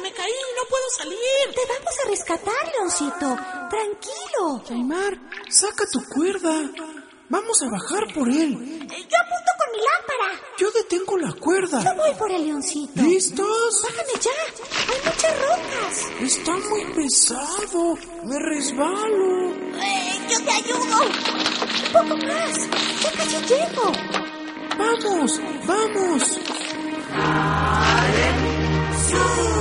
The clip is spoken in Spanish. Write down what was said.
me caí, no puedo salir. Te vamos a rescatar, Leoncito. Tranquilo. Yaimar, saca tu cuerda. Vamos a bajar por él. Yo apunto con mi lámpara. Yo detengo la cuerda. Yo voy por el Leoncito. ¿Listos? Bájame ya. Hay muchas rocas. Está muy pesado. Me resbalo. Yo te ayudo. Un poco más. Ya casi llego. ¡Vamos! ¡Vamos! ¡Sube!